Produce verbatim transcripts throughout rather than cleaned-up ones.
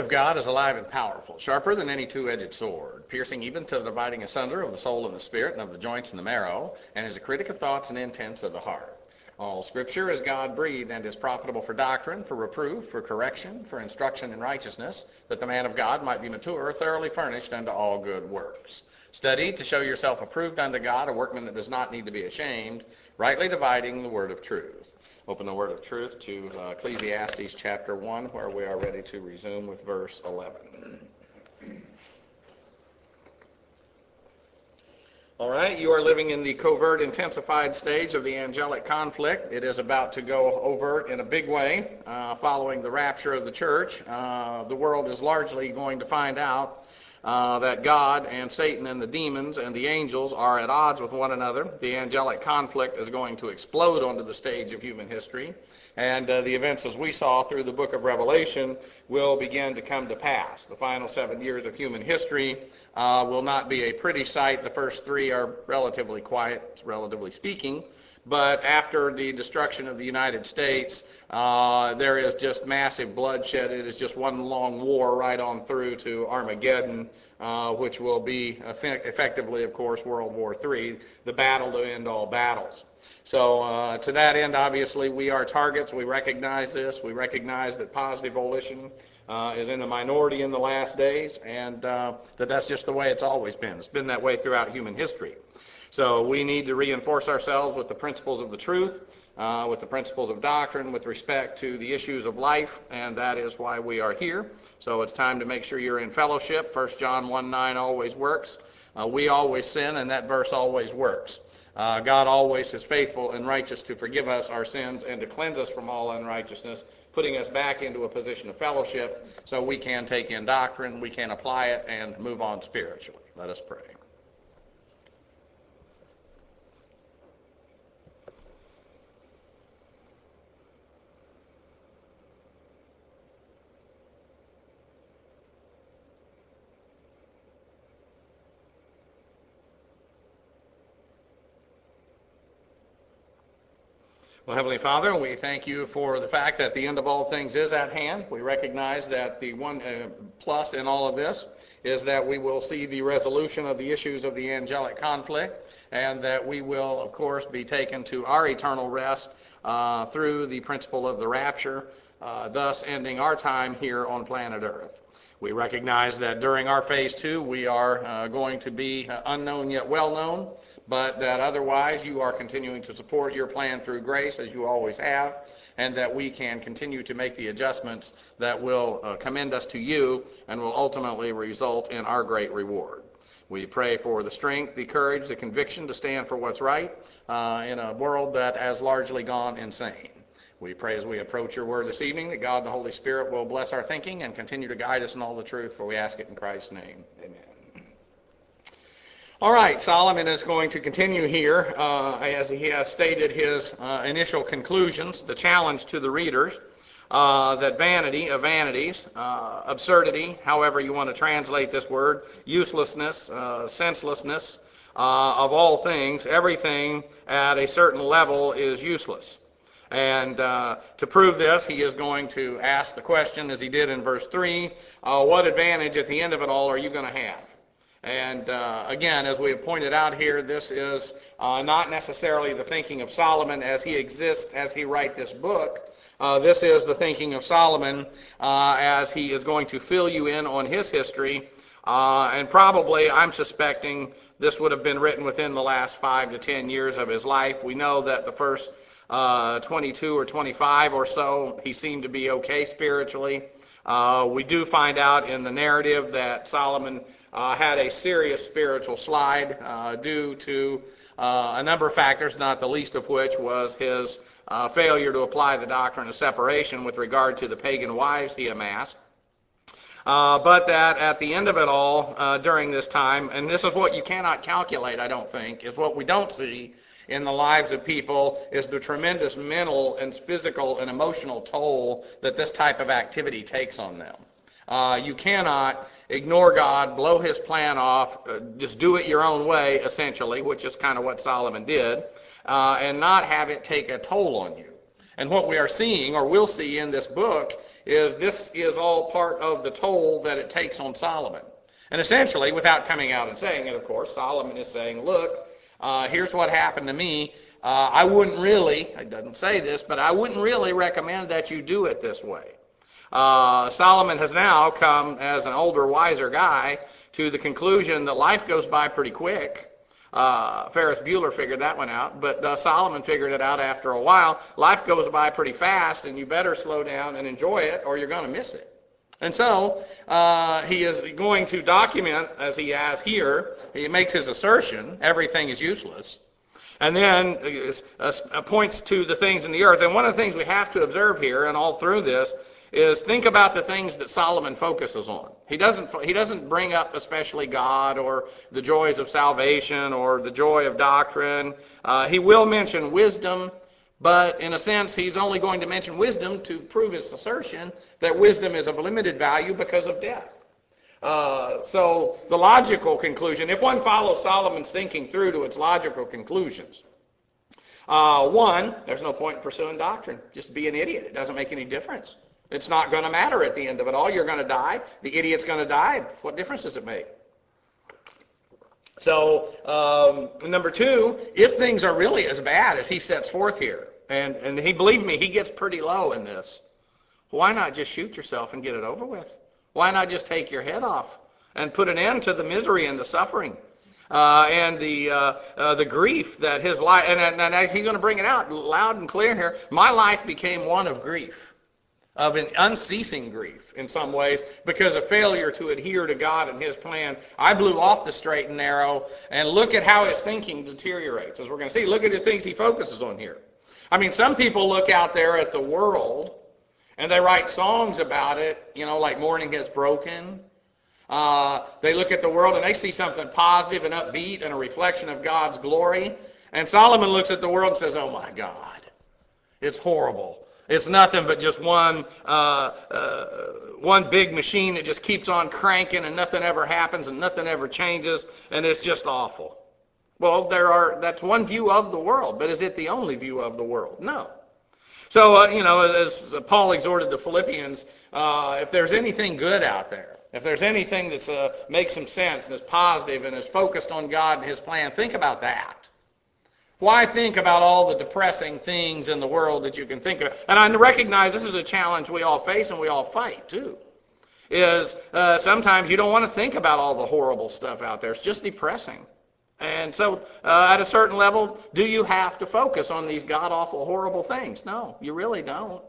of God is alive and powerful, sharper than any two-edged sword, piercing even to the dividing asunder of the soul and the spirit and of the joints and the marrow, and is a critic of thoughts and intents of the heart. All Scripture is God-breathed and is profitable for doctrine, for reproof, for correction, for instruction in righteousness, that the man of God might be mature, thoroughly furnished unto all good works. Study to show yourself approved unto God, a workman that does not need to be ashamed, rightly dividing the word of truth. Open the word of truth to uh, Ecclesiastes chapter one, where we are ready to resume with verse eleven. All right, you are living in the covert, intensified stage of the angelic conflict. It is about to go overt in a big way uh, following the rapture of the church. Uh, the world is largely going to find out uh, that God and Satan and the demons and the angels are at odds with one another. The angelic conflict is going to explode onto the stage of human history, and uh, the events as we saw through the book of Revelation will begin to come to pass. The final seven years of human history uh, will not be a pretty sight. The first three are relatively quiet, relatively speaking. But after the destruction of the United States, uh, there is just massive bloodshed. It is just one long war right on through to Armageddon, uh, which will be effect- effectively, of course, World War Three, the battle to end all battles. So uh, to that end, obviously, we are targets. We recognize this. We recognize that positive volition uh, is in the minority in the last days, and uh, that that's just the way it's always been. It's been that way throughout human history. So we need to reinforce ourselves with the principles of the truth, uh, with the principles of doctrine, with respect to the issues of life, and that is why we are here. So it's time to make sure you're in fellowship. First John one nine always works. Uh, we always sin, and that verse always works. Uh, God always is faithful and righteous to forgive us our sins and to cleanse us from all unrighteousness, putting us back into a position of fellowship so we can take in doctrine, we can apply it, and move on spiritually. Let us pray. Well, Heavenly Father, we thank you for the fact that the end of all things is at hand. We recognize that the one uh, plus in all of this is that we will see the resolution of the issues of the angelic conflict, and that we will, of course, be taken to our eternal rest uh, through the principle of the rapture, uh, thus ending our time here on planet Earth. We recognize that during our phase two, we are uh, going to be uh, unknown yet well known, but that otherwise you are continuing to support your plan through grace, as you always have, and that we can continue to make the adjustments that will uh, commend us to you and will ultimately result in our great reward. We pray for the strength, the courage, the conviction to stand for what's right uh, in a world that has largely gone insane. We pray as we approach your word this evening that God and the Holy Spirit will bless our thinking and continue to guide us in all the truth, for we ask it in Christ's name. Amen. All right, Solomon is going to continue here uh, as he has stated his uh, initial conclusions, the challenge to the readers, uh, that vanity of vanities, uh, absurdity, however you want to translate this word, uselessness, uh, senselessness uh, of all things, everything at a certain level is useless. And uh, to prove this, he is going to ask the question, as he did in verse three, uh, what advantage at the end of it all are you going to have? And uh, again, as we have pointed out here, this is uh, not necessarily the thinking of Solomon as he exists as he writes this book. Uh, this is the thinking of Solomon uh, as he is going to fill you in on his history. Uh, and probably, I'm suspecting, this would have been written within the last five to ten years of his life. We know that the first uh, twenty-two or twenty-five or so, he seemed to be okay spiritually. Uh, we do find out in the narrative that Solomon uh, had a serious spiritual slide uh, due to uh, a number of factors, not the least of which was his uh, failure to apply the doctrine of separation with regard to the pagan wives he amassed. Uh, but that at the end of it all, uh, during this time, and this is what you cannot calculate, I don't think, is what we don't see in the lives of people is the tremendous mental and physical and emotional toll that this type of activity takes on them. Uh, you cannot ignore God, blow his plan off, uh, just do it your own way, essentially, which is kind of what Solomon did, uh, and not have it take a toll on you. And what we are seeing, or will see in this book, is this is all part of the toll that it takes on Solomon. And essentially, without coming out and saying it, of course, Solomon is saying, look, uh, here's what happened to me. Uh, I wouldn't really, it doesn't say this, but I wouldn't really recommend that you do it this way. Uh, Solomon has now come, as an older, wiser guy, to the conclusion that life goes by pretty quick. Uh, Ferris Bueller figured that one out, but uh, Solomon figured it out after a while. Life goes by pretty fast, and you better slow down and enjoy it, or you're going to miss it. And so uh, he is going to document, as he has here, he makes his assertion, everything is useless, and then uh, uh, points to the things in the earth. And one of the things we have to observe here, and all through this, is think about the things that Solomon focuses on. He doesn't he doesn't bring up especially God or the joys of salvation or the joy of doctrine. Uh, he will mention wisdom, but in a sense he's only going to mention wisdom to prove his assertion that wisdom is of limited value because of death. Uh, so the logical conclusion, if one follows Solomon's thinking through to its logical conclusions, uh, one, there's no point in pursuing doctrine. Just be an idiot. It doesn't make any difference. It's not going to matter at the end of it all. You're going to die. The idiot's going to die. What difference does it make? So, um, number two, if things are really as bad as he sets forth here, and, and he, believe me, he gets pretty low in this, why not just shoot yourself and get it over with? Why not just take your head off and put an end to the misery and the suffering uh, and the uh, uh, the grief that his life, and, and, and as he's going to bring it out loud and clear here, my life became one of grief. Of an unceasing grief in some ways because of failure to adhere to God and his plan. I blew off the straight and narrow, and look at how his thinking deteriorates. As we're going to see, look at the things he focuses on here. I mean, some people look out there at the world and they write songs about it, you know, like Morning Has Broken. Uh, they look at the world and they see something positive and upbeat and a reflection of God's glory. And Solomon looks at the world and says, oh my God, it's horrible. It's nothing but just one uh, uh, one big machine that just keeps on cranking and nothing ever happens and nothing ever changes and it's just awful. Well, there are that's one view of the world, but is it the only view of the world? No. So, uh, you know, as Paul exhorted the Philippians, uh, if there's anything good out there, if there's anything that uh, makes some sense and is positive and is focused on God and his plan, think about that. Why think about all the depressing things in the world that you can think of? And I recognize this is a challenge we all face and we all fight too. Is uh, sometimes you don't want to think about all the horrible stuff out there. It's just depressing. And so uh, at a certain level, do you have to focus on these god-awful, horrible things? No, you really don't.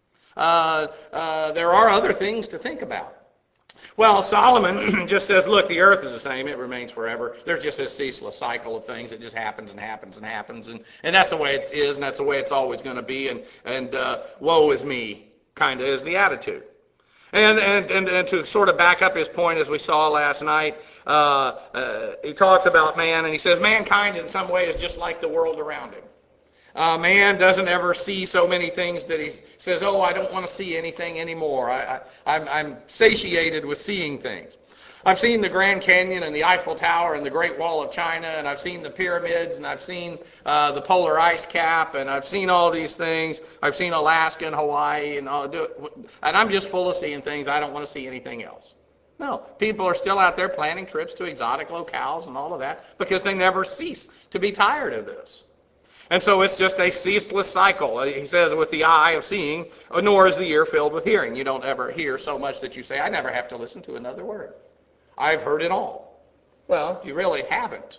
Uh, uh, there are other things to think about. Well, Solomon just says, look, the earth is the same. It remains forever. There's just this ceaseless cycle of things. It just happens and happens and happens. And, and that's the way it is, and that's the way it's always going to be. And, and uh, woe is me kind of is the attitude. And, and, and, and to sort of back up his point, as we saw last night, uh, uh, he talks about man, and he says mankind in some way is just like the world around him. Uh, man doesn't ever see so many things that he says, oh, I don't want to see anything anymore. I, I, I'm, I'm satiated with seeing things. I've seen the Grand Canyon and the Eiffel Tower and the Great Wall of China, and I've seen the pyramids, and I've seen uh, the polar ice cap, and I've seen all these things. I've seen Alaska and Hawaii, and all, and I'm just full of seeing things. I don't want to see anything else. No, people are still out there planning trips to exotic locales and all of that because they never cease to be tired of this. And so it's just a ceaseless cycle. He says, with the eye of seeing, nor is the ear filled with hearing. You don't ever hear so much that you say, I never have to listen to another word. I've heard it all. Well, you really haven't.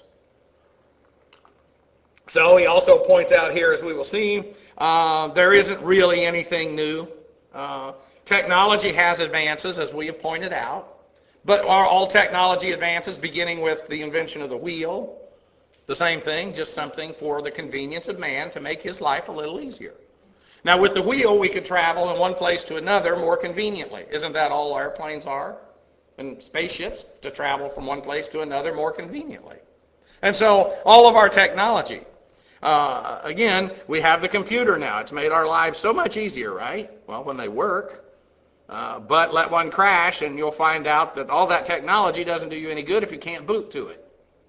So he also points out here, as we will see, uh, there isn't really anything new. Uh, technology has advances, as we have pointed out. But are all technology advances, beginning with the invention of the wheel, the same thing, just something for the convenience of man to make his life a little easier. Now, with the wheel, we could travel in one place to another more conveniently. Isn't that all airplanes are? And spaceships, to travel from one place to another more conveniently. And so, all of our technology. Uh, again, we have the computer now. It's made our lives so much easier, right? Well, when they work. Uh, but let one crash, and you'll find out that all that technology doesn't do you any good if you can't boot to it.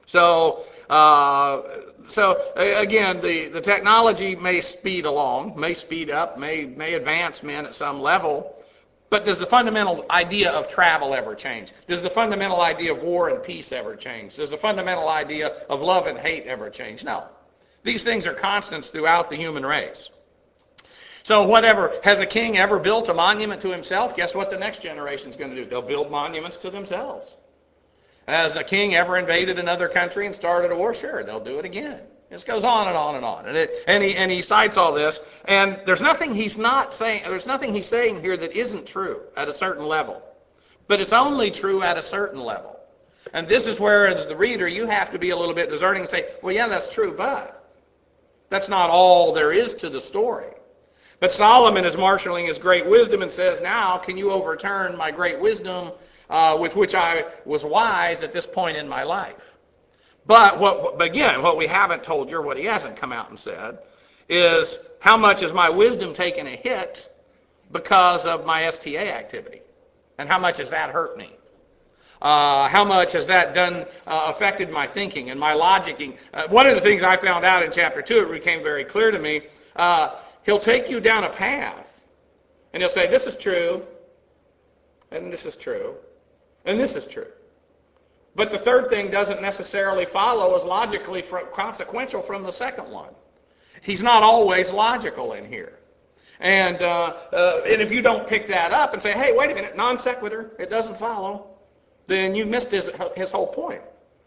So, uh, so again, the, the technology may speed along, may speed up, may, may advance men at some level, but does the fundamental idea of travel ever change? Does the fundamental idea of war and peace ever change? Does the fundamental idea of love and hate ever change? No. These things are constants throughout the human race. So whatever, has a king ever built a monument to himself? Guess what the next generation is going to do? They'll build monuments to themselves. Has a king ever invaded another country and started a war? Sure, they'll do it again. This goes on and on and on. And, it, and, he, and he cites all this. And there's nothing he's not saying, there's nothing he's saying here that isn't true at a certain level. But it's only true at a certain level. And this is where, as the reader, you have to be a little bit discerning and say, well, yeah, that's true, but that's not all there is to the story. But Solomon is marshaling his great wisdom and says, now, can you overturn my great wisdom uh, with which I was wise at this point in my life? But, what, but again, what we haven't told you, or what he hasn't come out and said, is how much has my wisdom taken a hit because of my S T A activity? And how much has that hurt me? Uh, how much has that done uh, affected my thinking and my logicking? Uh, one of the things I found out in chapter two, it became very clear to me, uh, he'll take you down a path, and he'll say, this is true, and this is true, and this is true. But the third thing doesn't necessarily follow as logically consequential from the second one. He's not always logical in here. And, uh, uh, and if you don't pick that up and say, hey, wait a minute, non sequitur, it doesn't follow, then you missed his, his whole point.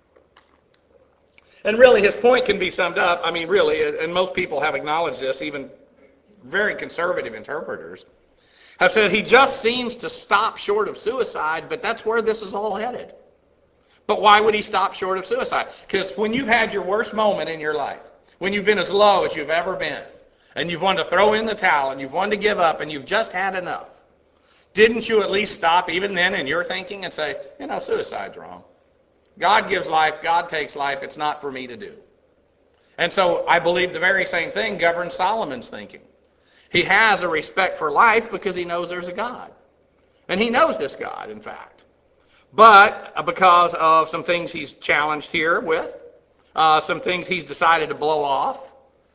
And really, his point can be summed up, I mean, really, and most people have acknowledged this, even very conservative interpreters, have said he just seems to stop short of suicide, but that's where this is all headed. But why would he stop short of suicide? Because when you've had your worst moment in your life, when you've been as low as you've ever been, and you've wanted to throw in the towel, and you've wanted to give up, and you've just had enough, didn't you at least stop even then in your thinking and say, you know, suicide's wrong. God gives life, God takes life, it's not for me to do. And so I believe the very same thing governs Solomon's thinking. He has a respect for life because he knows there's a God. And he knows this God, in fact. But because of some things he's challenged here with, uh, some things he's decided to blow off,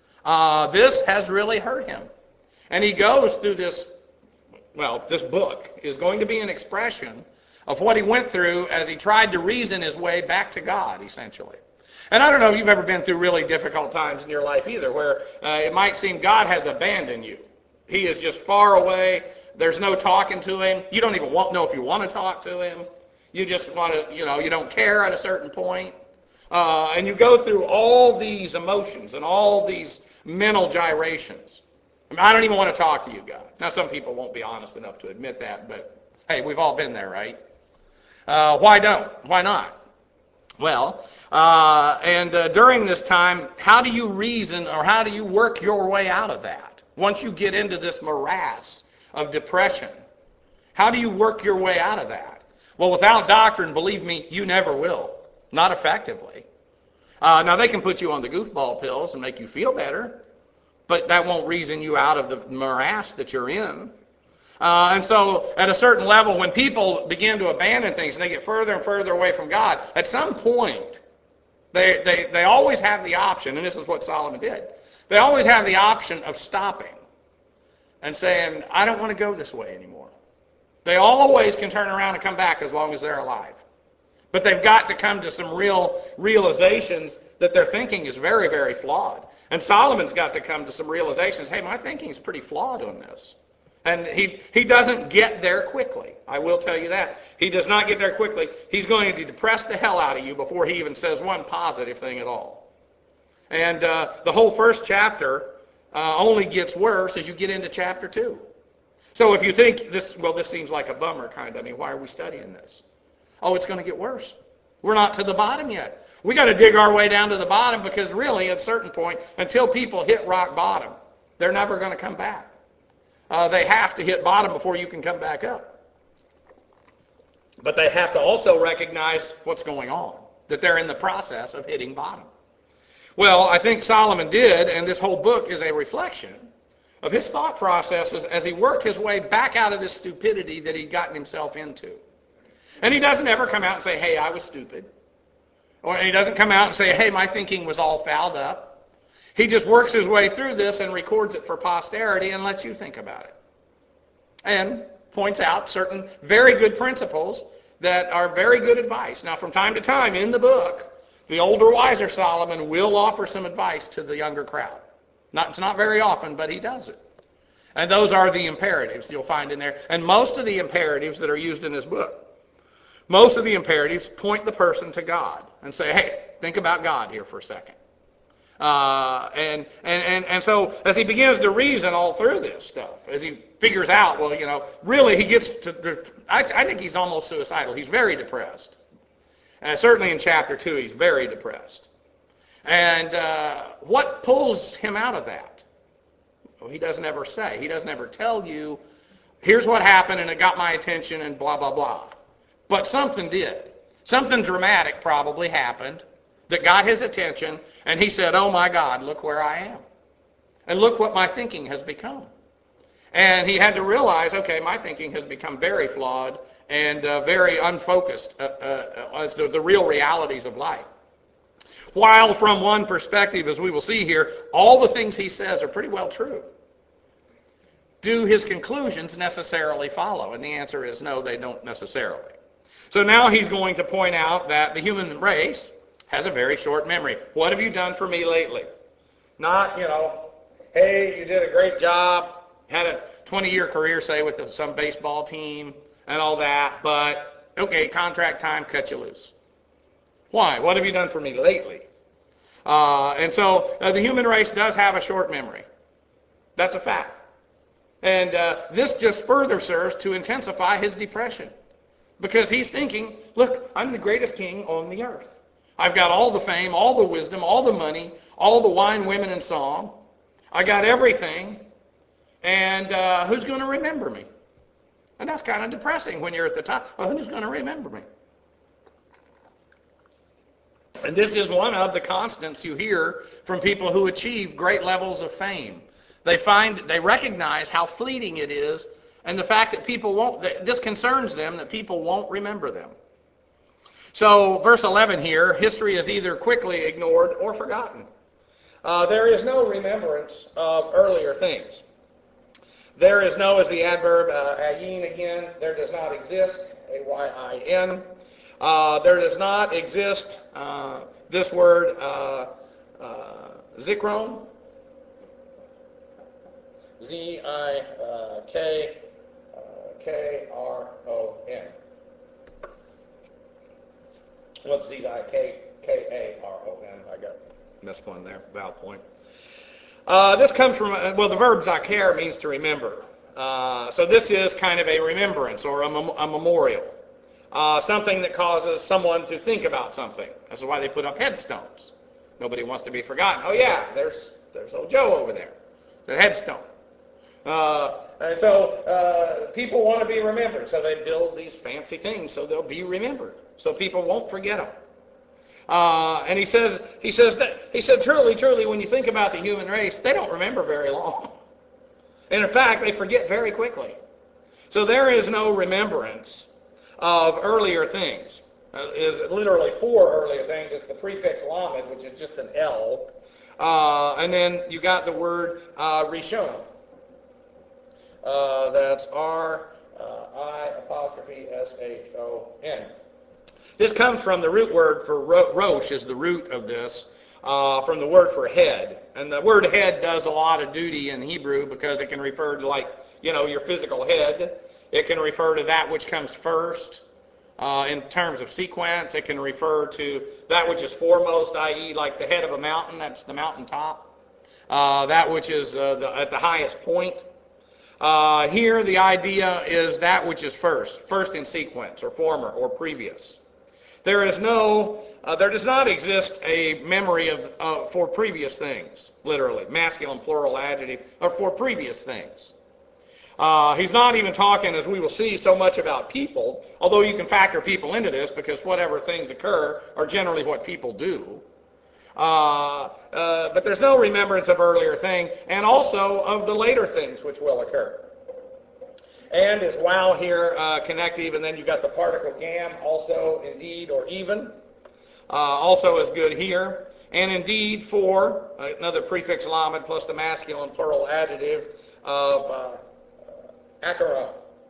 uh, this has really hurt him. And he goes through this, well, this book is going to be an expression of what he went through as he tried to reason his way back to God, essentially. And I don't know if you've ever been through really difficult times in your life either, where uh, it might seem God has abandoned you. He is just far away. There's no talking to him. You don't even want, know if you want to talk to him. You just want to, you know, you don't care at a certain point. Uh, and you go through all these emotions and all these mental gyrations. I mean, I don't even want to talk to you, God. Now, some people won't be honest enough to admit that, but hey, we've all been there, right? Uh, why don't? Why not? Well, uh, and uh, during this time, how do you reason or how do you work your way out of that? Once you get into this morass of depression, how do you work your way out of that? Well, without doctrine, believe me, you never will. Not effectively. Uh, now, they can put you on the goofball pills and make you feel better, but that won't reason you out of the morass that you're in. Uh, and so, at a certain level, when people begin to abandon things and they get further and further away from God, at some point, they, they, they always have the option, and this is what Solomon did, they always have the option of stopping and saying, I don't want to go this way anymore. They always can turn around and come back as long as they're alive. But they've got to come to some real realizations that their thinking is very, very flawed. And Solomon's got to come to some realizations, hey, my thinking is pretty flawed on this. And he, he doesn't get there quickly. I will tell you that. He does not get there quickly. He's going to depress the hell out of you before he even says one positive thing at all. And uh, the whole first chapter uh, only gets worse as you get into chapter two. So if you think this, well, this seems like a bummer kind of, I mean, why are we studying this? Oh, it's going to get worse. We're not to the bottom yet. We got to dig our way down to the bottom because really at a certain point, until people hit rock bottom, they're never going to come back. Uh, they have to hit bottom before you can come back up. But they have to also recognize what's going on, that they're in the process of hitting bottom. Well, I think Solomon did, and this whole book is a reflection of his thought processes as he worked his way back out of this stupidity that he'd gotten himself into. And he doesn't ever come out and say, hey, I was stupid. Or he doesn't come out and say, hey, my thinking was all fouled up. He just works his way through this and records it for posterity and lets you think about it. And points out certain very good principles that are very good advice. Now, from time to time in the book, the older, wiser Solomon will offer some advice to the younger crowd. Not, it's not very often, but he does it. And those are the imperatives you'll find in there. And most of the imperatives that are used in this book, most of the imperatives point the person to God and say, hey, think about God here for a second. Uh, and, and, and, and so as he begins to reason all through this stuff, as he figures out, well, you know, really he gets to, I, I think he's almost suicidal. He's very depressed. And certainly in chapter two, he's very depressed. And uh, what pulls him out of that? Well, he doesn't ever say. He doesn't ever tell you, here's what happened and it got my attention and blah, blah, blah. But something did. Something dramatic probably happened that got his attention, and he said, oh my God, look where I am. And look what my thinking has become. And he had to realize, okay, my thinking has become very flawed and uh, very unfocused uh, uh, as to the real realities of life. While from one perspective, as we will see here, all the things he says are pretty well true. Do his conclusions necessarily follow? And the answer is no, they don't necessarily. So now he's going to point out that the human race has a very short memory. What have you done for me lately? Not, you know, hey, you did a great job, had a twenty-year career, say, with some baseball team and all that, but, okay, contract time, cut you loose. Why? What have you done for me lately? Uh, and so uh, the human race does have a short memory. That's a fact. And uh, this just further serves to intensify his depression. Because he's thinking, look, I'm the greatest king on the earth. I've got all the fame, all the wisdom, all the money, all the wine, women, and song. I got everything. And uh, who's going to remember me? And that's kind of depressing when you're at the top. Well, who's going to remember me? And this is one of the constants you hear from people who achieve great levels of fame. They find, they recognize how fleeting it is, and the fact that people won't, this concerns them, that people won't remember them. So, verse eleven here, history is either quickly ignored or forgotten. Uh, there is no remembrance of earlier things. There is no, as the adverb, uh, ayin again, there does not exist, A Y I N. Uh, there does not exist uh, this word, uh, uh, zikron, Z I K K R O N. Well, Z I K K A R O N. I got missed one there, vowel point. Uh, this comes from, uh, well, the verb zakir means to remember. Uh, so this is kind of a remembrance or a, mem- a memorial. Uh, something that causes someone to think about something. This is why they put up headstones. Nobody wants to be forgotten. Oh yeah, there's there's old Joe over there. The headstone. Uh, and so uh, people want to be remembered, so they build these fancy things so they'll be remembered, so people won't forget them. Uh, and he says, he says that he said, truly, truly, when you think about the human race, they don't remember very long. And in fact, they forget very quickly. So there is no remembrance of earlier things. Uh, is literally for earlier things. It's the prefix lamed, which is just an L. Uh, and then you got the word uh, rishon. Uh, that's R I apostrophe S H O N. This comes from the root word for ro- rosh, is the root of this, uh, from the word for head. And the word head does a lot of duty in Hebrew because it can refer to, like, you know, your physical head. It can refer to that which comes first uh, in terms of sequence. It can refer to that which is foremost, that is like the head of a mountain, that's the mountaintop. Uh, that which is uh, the, at the highest point. Uh, here the idea is that which is first, first in sequence, or former, or previous. There is no, uh, there does not exist a memory of uh, for previous things, literally, masculine, plural, adjective, or for previous things. Uh, he's not even talking, as we will see, so much about people, although you can factor people into this because whatever things occur are generally what people do. Uh, uh, but there's no remembrance of earlier thing, and also of the later things which will occur. And is wow here uh, connective, and then you've got the particle gam, also, indeed, or even. uh, also is good here. And indeed, for another prefix lamed plus the masculine plural adjective of uh, acharon.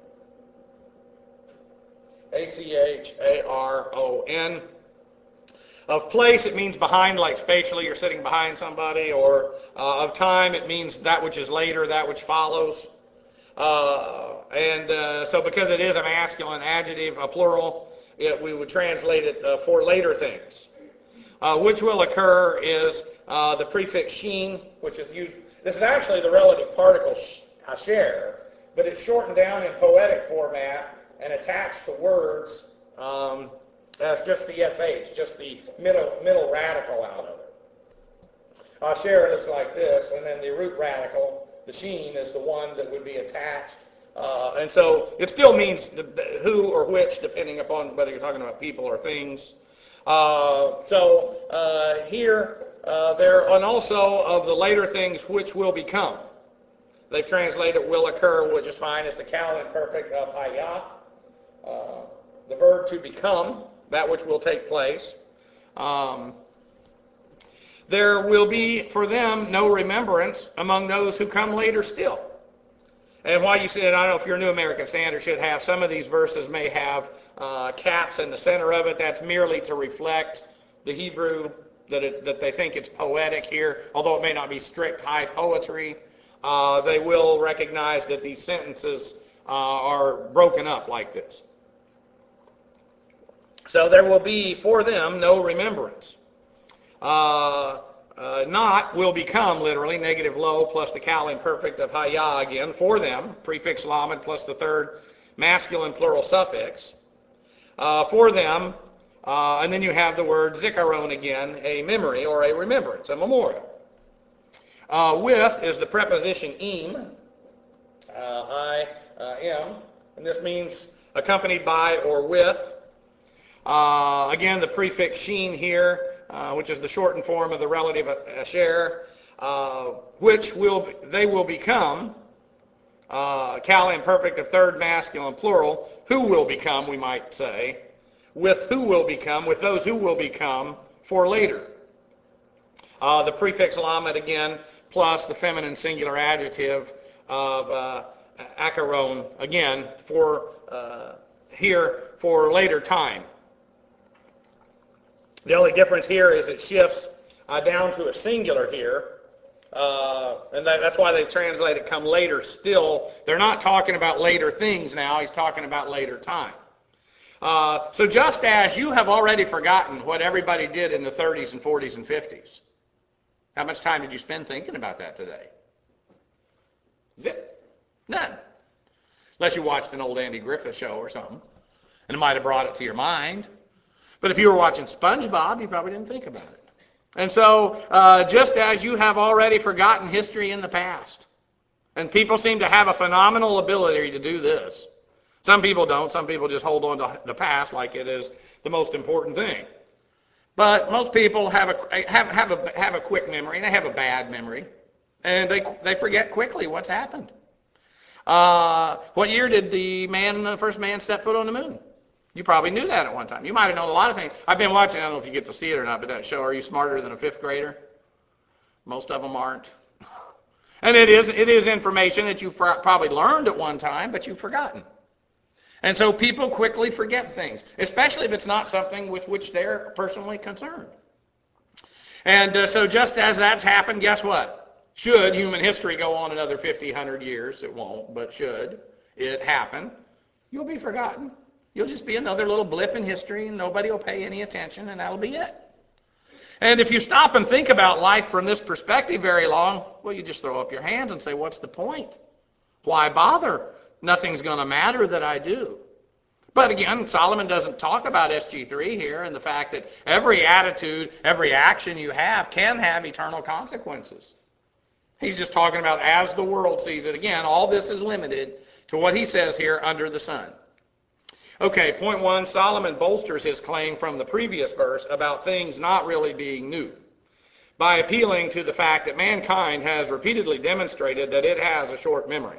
A C H A R O N. Of place, it means behind, like spatially, you're sitting behind somebody. Or uh, of time, it means that which is later, that which follows. Uh, and uh, so because it is a masculine adjective, a plural, it, we would translate it uh, for later things. Uh, which will occur is uh, the prefix sheen, which is used. This is actually the relative particle asher, but it's shortened down in poetic format and attached to words um, as just the sh, just the middle middle radical out of it. Asher looks like this, and then the root radical, the sheen, is the one that would be attached. Uh, and so it still means the, the who or which, depending upon whether you're talking about people or things. Uh, so uh, here, uh, there, and also of the later things which will become. They've translated will occur, which is fine, as the Cal imperfect of hayah, uh, the verb to become, that which will take place. Um, there will be for them no remembrance among those who come later still. And why you said, I don't know if your New American Standard should have, some of these verses may have uh, caps in the center of it. That's merely to reflect the Hebrew, that, it, that they think it's poetic here, although it may not be strict high poetry. Uh, they will recognize that these sentences uh, are broken up like this. So there will be for them no remembrance. Uh, Uh, not will become, literally, negative lo plus the Cal imperfect of hayah again, for them, prefix lamed plus the third masculine plural suffix. Uh, for them, uh, and then you have the word zikaron again, a memory or a remembrance, a memorial. Uh, with is the preposition im, uh, I uh, am, and this means accompanied by or with. Uh, again, the prefix sheen here, uh, which is the shortened form of the relative asher, uh, which will they will become, uh, Cal imperfect of third masculine plural, who will become, we might say, with who will become, with those who will become for later. Uh, the prefix lamed again, plus the feminine singular adjective of uh, acharon, again, for uh, here for later time. The only difference here is it shifts uh, down to a singular here, uh, and that, that's why they've translated come later still. They're not talking about later things now. He's talking about later time. Uh, so just as you have already forgotten what everybody did in the thirties and forties and fifties, how much time did you spend thinking about that today? Zip. None. Unless you watched an old Andy Griffith show or something, and it might have brought it to your mind. But if you were watching SpongeBob, you probably didn't think about it. And so, uh, just as you have already forgotten history in the past, and people seem to have a phenomenal ability to do this. Some people don't. Some people just hold on to the past like it is the most important thing. But most people have a have have a have a quick memory, and they have a bad memory, and they they forget quickly what's happened. Uh, what year did the man, the first man, step foot on the moon? You probably knew that at one time. You might have known a lot of things. I've been watching, I don't know if you get to see it or not, but that show, Are You Smarter Than a Fifth Grader? Most of them aren't. And it is it is information that you've probably learned at one time, but you've forgotten. And so people quickly forget things, especially if it's not something with which they're personally concerned. And uh, so just as that's happened, guess what? Should human history go on another fifty, one hundred years, it won't, but should it happen, you'll be forgotten. You'll just be another little blip in history, and nobody will pay any attention, and that'll be it. And if you stop and think about life from this perspective very long, well, you just throw up your hands and say, what's the point? Why bother? Nothing's going to matter that I do. But again, Solomon doesn't talk about S G three here and the fact that every attitude, every action you have can have eternal consequences. He's just talking about as the world sees it. Again, all this is limited to what he says here under the sun. Okay, point one, Solomon bolsters his claim from the previous verse about things not really being new by appealing to the fact that mankind has repeatedly demonstrated that it has a short memory.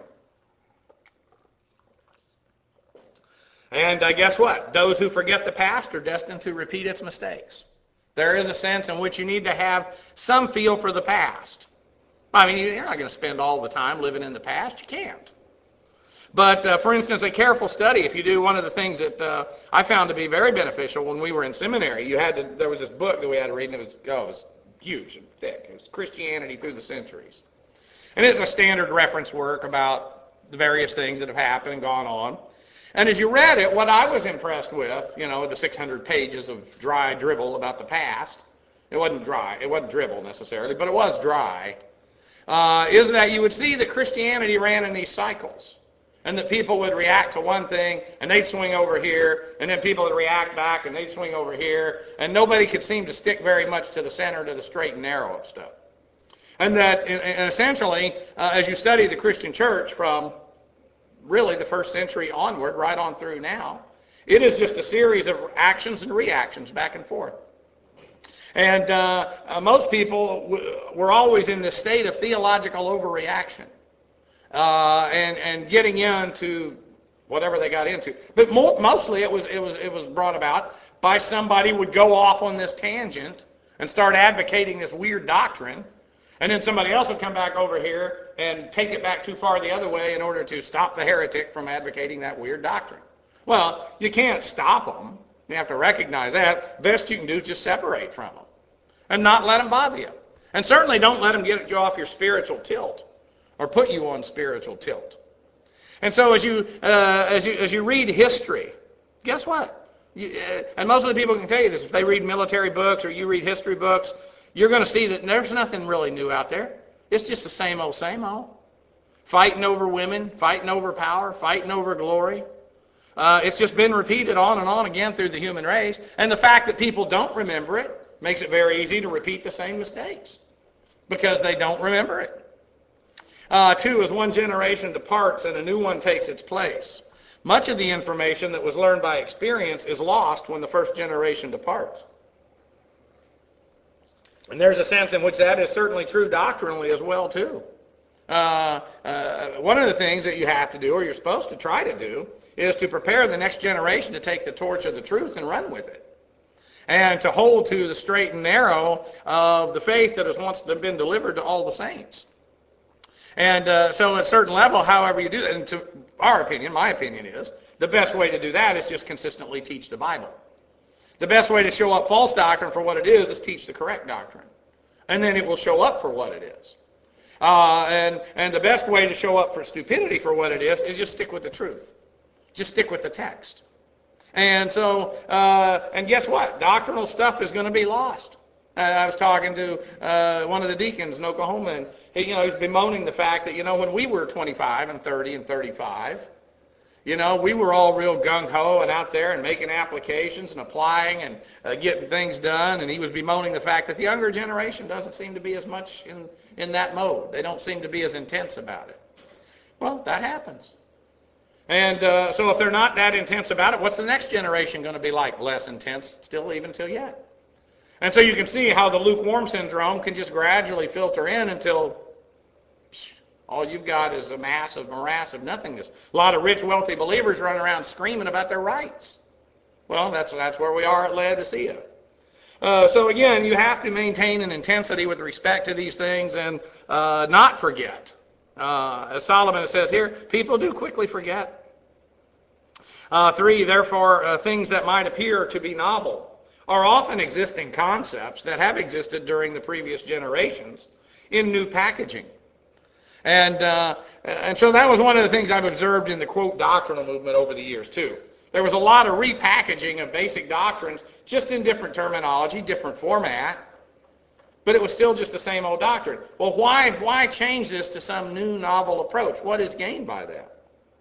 And uh, guess what? Those who forget the past are destined to repeat its mistakes. There is a sense in which you need to have some feel for the past. I mean, you're not going to spend all the time living in the past. You can't. But, uh, for instance, a careful study, if you do one of the things that uh, I found to be very beneficial when we were in seminary, you had to, there was this book that we had to read, and it was, oh, it was huge and thick. It was Christianity Through the Centuries. And it's a standard reference work about the various things that have happened and gone on. And as you read it, what I was impressed with, you know, the six hundred pages of dry dribble about the past, it wasn't dry, it wasn't dribble necessarily, but it was dry, uh, is that you would see that Christianity ran in these cycles. And that people would react to one thing, and they'd swing over here, and then people would react back, and they'd swing over here, and nobody could seem to stick very much to the center, to the straight and narrow of stuff. And that, and essentially, uh, as you study the Christian church from really the first century onward, right on through now, it is just a series of actions and reactions back and forth. And uh, uh, most people w- were always in this state of theological overreaction. Uh, and and getting into whatever they got into, but mo- mostly it was it was it was brought about by somebody would go off on this tangent and start advocating this weird doctrine, and then somebody else would come back over here and take it back too far the other way in order to stop the heretic from advocating that weird doctrine. Well, you can't stop them. You have to recognize that. Best you can do is just separate from them and not let them bother you, and certainly don't let them get you off your spiritual tilt. Or put you on spiritual tilt. And so as you uh, as you as you read history, guess what? You, uh, and most of the people can tell you this. If they read military books or you read history books, you're going to see that there's nothing really new out there. It's just the same old, same old. Fighting over women, fighting over power, fighting over glory. Uh, it's just been repeated on and on again through the human race. And the fact that people don't remember it makes it very easy to repeat the same mistakes because they don't remember it. Uh, two, as one generation departs and a new one takes its place. Much of the information that was learned by experience is lost when the first generation departs. And there's a sense in which that is certainly true doctrinally as well, too. Uh, uh, one of the things that you have to do, or you're supposed to try to do, is to prepare the next generation to take the torch of the truth and run with it. And to hold to the straight and narrow of the faith that has once been delivered to all the saints. And uh, so at a certain level, however you do that, and to our opinion, my opinion is, the best way to do that is just consistently teach the Bible. The best way to show up false doctrine for what it is is teach the correct doctrine. And then it will show up for what it is. Uh, and, and the best way to show up for stupidity for what it is is just stick with the truth. Just stick with the text. And so, uh, and guess what? Doctrinal stuff is going to be lost. I was talking to uh, one of the deacons in Oklahoma, and he, you know, he's bemoaning the fact that, you know, when we were twenty-five and thirty and thirty-five, you know, we were all real gung-ho and out there and making applications and applying and uh, getting things done, and he was bemoaning the fact that the younger generation doesn't seem to be as much in, in that mode. They don't seem to be as intense about it. Well, that happens. And uh, so if they're not that intense about it, what's the next generation going to be like? Less intense still even till yet. And so you can see how the lukewarm syndrome can just gradually filter in until psh, all you've got is a mass of morass of nothingness. A lot of rich, wealthy believers running around screaming about their rights. Well, that's that's where we are at Laodicea. Uh, so again, you have to maintain an intensity with respect to these things and uh, not forget. Uh, as Solomon says here, people do quickly forget. Uh, three, therefore, uh, things that might appear to be novel are often existing concepts that have existed during the previous generations in new packaging. And uh, and so that was one of the things I've observed in the, quote, doctrinal movement over the years, too. There was a lot of repackaging of basic doctrines, just in different terminology, different format, but it was still just the same old doctrine. Well, why, why change this to some new, novel approach? What is gained by that?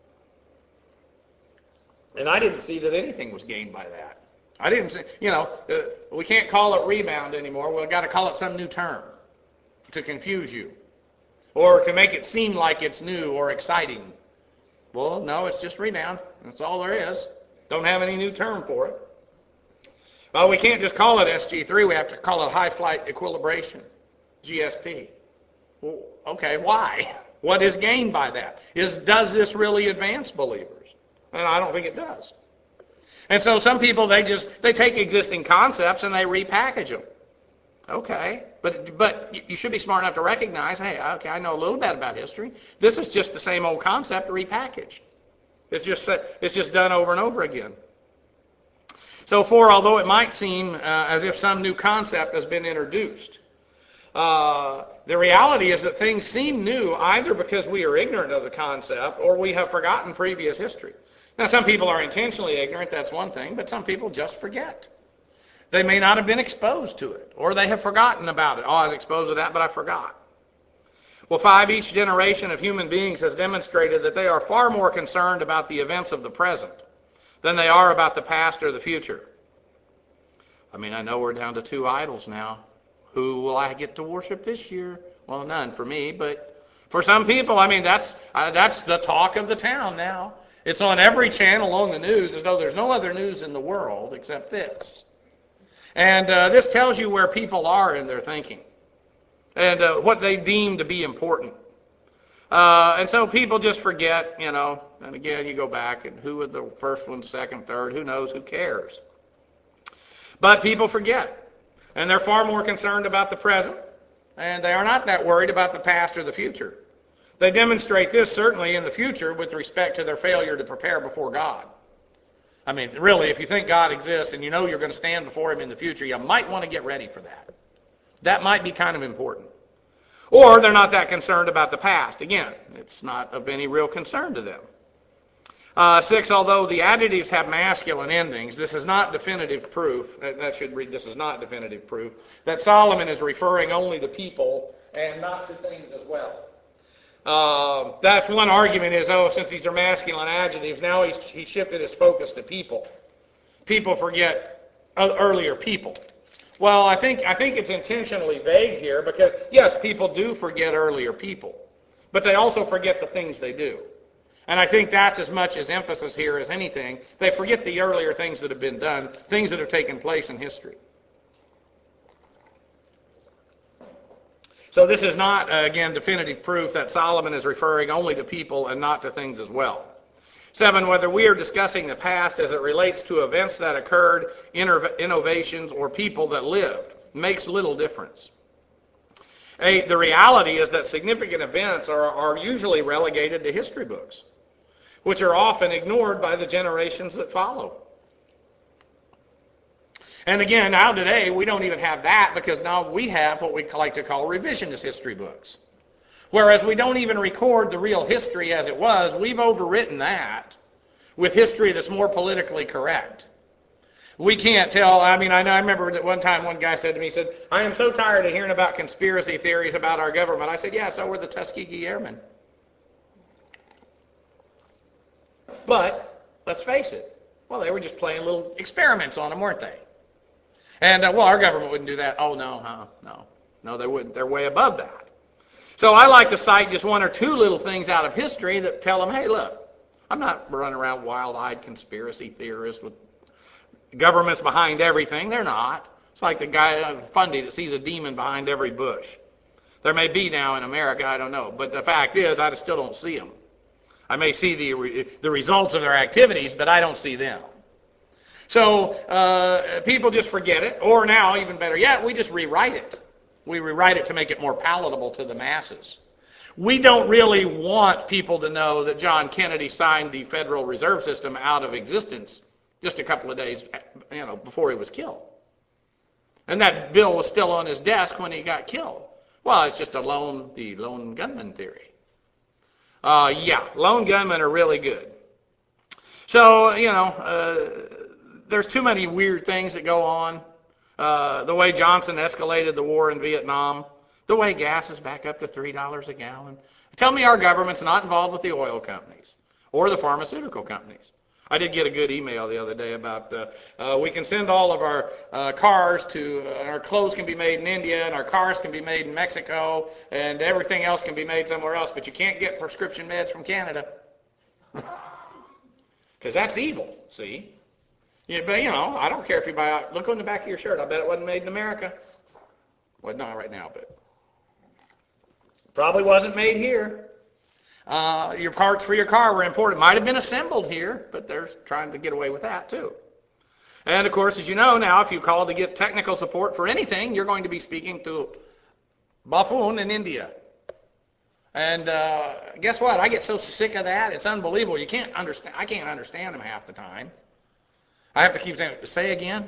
And I didn't see that anything was gained by that. I didn't say, you know, uh, we can't call it rebound anymore. We've got to call it some new term to confuse you or to make it seem like it's new or exciting. Well, no, it's just rebound. That's all there is. Don't have any new term for it. Well, we can't just call it S G three. We have to call it high flight equilibration, G S P. Well, okay, why? What is gained by that? Is does this really advance believers? And I don't think it does. And so some people, they just, they take existing concepts and they repackage them. Okay, but but you should be smart enough to recognize, hey, okay, I know a little bit about history. This is just the same old concept repackaged. It's just it's just done over and over again. So for, although it might seem uh, as if some new concept has been introduced, uh, the reality is that things seem new either because we are ignorant of the concept or we have forgotten previous history. Now, some people are intentionally ignorant, that's one thing, but some people just forget. They may not have been exposed to it, or they have forgotten about it. Oh, I was exposed to that, but I forgot. Well, five, each generation of human beings has demonstrated that they are far more concerned about the events of the present than they are about the past or the future. I mean, I know we're down to two idols now. Who will I get to worship this year? Well, none for me, but for some people, I mean, that's uh, that's the talk of the town now. It's on every channel on the news as though there's no other news in the world except this. And uh, this tells you where people are in their thinking and uh, what they deem to be important. Uh, and so people just forget, you know, and again, you go back and who are the first one, second, third, who knows, who cares? But people forget, and they're far more concerned about the present, and they are not that worried about the past or the future. They demonstrate this certainly in the future with respect to their failure to prepare before God. I mean, really, if you think God exists and you know you're going to stand before him in the future, you might want to get ready for that. That might be kind of important. Or they're not that concerned about the past. Again, it's not of any real concern to them. Uh, six, although the adjectives have masculine endings, this is not definitive proof, that should read, this is not definitive proof, that Solomon is referring only to people and not to things as well. Uh, that's one argument is, oh, since these are masculine adjectives, now he's, he shifted his focus to people. People forget earlier people. Well, I think I think it's intentionally vague here because, yes, people do forget earlier people, but they also forget the things they do. And I think that's as much as emphasis here as anything. They forget the earlier things that have been done, things that have taken place in history. So this is not, uh, again, definitive proof that Solomon is referring only to people and not to things as well. Seven, whether we are discussing the past as it relates to events that occurred, innovations, or people that lived, makes little difference. Eight, the reality is that significant events are, are usually relegated to history books, which are often ignored by the generations that follow. And again, now today, we don't even have that because now we have what we like to call revisionist history books. Whereas we don't even record the real history as it was, we've overwritten that with history that's more politically correct. We can't tell, I mean, I know I remember that one time one guy said to me, he said, I am so tired of hearing about conspiracy theories about our government. I said, yeah, so were the Tuskegee Airmen. But, let's face it, well, they were just playing little experiments on them, weren't they? And, uh, well, our government wouldn't do that. Oh, no, huh? No. No, they wouldn't. They're way above that. So I like to cite just one or two little things out of history that tell them, hey, look, I'm not running around wild-eyed conspiracy theorists with governments behind everything. They're not. It's like the guy, uh, Fundy, that sees a demon behind every bush. There may be now in America, I don't know. But the fact is, I still don't see them. I may see the, re- the results of their activities, but I don't see them. So uh, people just forget it, or now, even better yet, we just rewrite it. We rewrite it to make it more palatable to the masses. We don't really want people to know that John Kennedy signed the Federal Reserve System out of existence just a couple of days, you know, before he was killed. And that bill was still on his desk when he got killed. Well, it's just a lone, the lone gunman theory. Uh, yeah, lone gunmen are really good. So, you know, uh, there's too many weird things that go on. Uh, the way Johnson escalated the war in Vietnam, the way gas is back up to three dollars a gallon. Tell me our government's not involved with the oil companies or the pharmaceutical companies. I did get a good email the other day about uh, uh, we can send all of our uh, cars to, uh, our clothes can be made in India and our cars can be made in Mexico and everything else can be made somewhere else, but you can't get prescription meds from Canada. Because that's evil, see? Yeah, but, you know, I don't care if you buy, look on the back of your shirt. I bet it wasn't made in America. Well, not right now, but probably wasn't made here. Uh, your parts for your car were imported. Might have been assembled here, but they're trying to get away with that, too. And of course, as you know now, if you call to get technical support for anything, you're going to be speaking to buffoon in India. And uh, guess what? I get so sick of that. It's unbelievable. You can't understand. I can't understand them half the time. I have to keep saying, say again.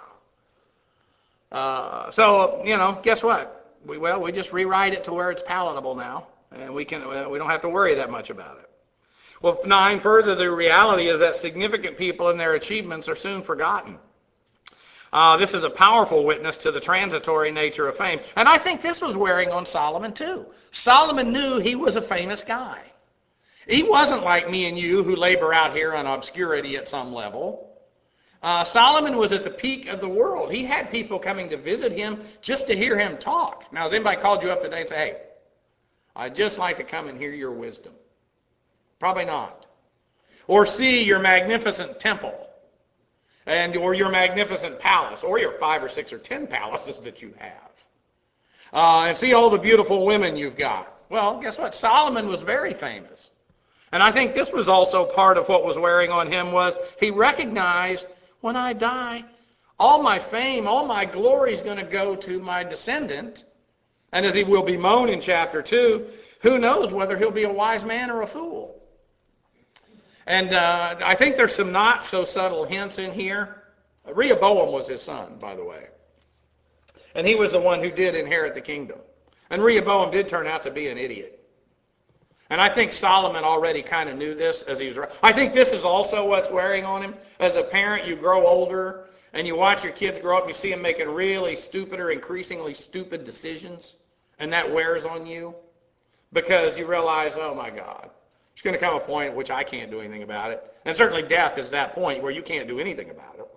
Uh, so, you know, guess what? We, well, we just rewrite it to where it's palatable now, and we can we don't have to worry that much about it. Well, nine, further, the reality is that significant people and their achievements are soon forgotten. Uh, this is a powerful witness to the transitory nature of fame. And I think this was wearing on Solomon too. Solomon knew he was a famous guy. He wasn't like me and you who labor out here in obscurity at some level. Uh, Solomon was at the peak of the world. He had people coming to visit him just to hear him talk. Now, has anybody called you up today and say, hey, I'd just like to come and hear your wisdom? Probably not. Or see your magnificent temple, and or your magnificent palace, or your five or six or ten palaces that you have. Uh, and see all the beautiful women you've got. Well, guess what? Solomon was very famous. And I think this was also part of what was wearing on him was he recognized, when I die, all my fame, all my glory is going to go to my descendant. And as he will bemoan in chapter two, who knows whether he'll be a wise man or a fool. And uh, I think there's some not so subtle hints in here. Rehoboam was his son, by the way. And he was the one who did inherit the kingdom. And Rehoboam did turn out to be an idiot. And I think Solomon already kind of knew this as he was. I think this is also what's wearing on him. As a parent, you grow older and you watch your kids grow up and you see them making really stupid or increasingly stupid decisions. And that wears on you because you realize, oh my God, there's going to come a point at which I can't do anything about it. And certainly death is that point where you can't do anything about it.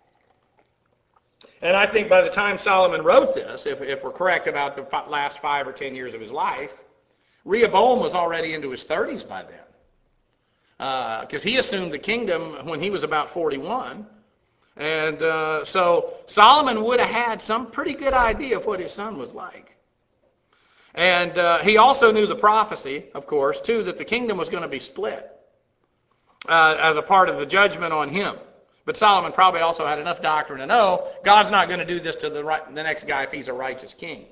And I think by the time Solomon wrote this, if, if we're correct about the last five or ten years of his life, Rehoboam was already into his thirties by then. Because uh, he assumed the kingdom when he was about forty-one. And uh, so Solomon would have had some pretty good idea of what his son was like. And uh, he also knew the prophecy, of course, too, that the kingdom was going to be split uh, as a part of the judgment on him. But Solomon probably also had enough doctrine to know God's not going to do this to the, right, the next guy if he's a righteous king.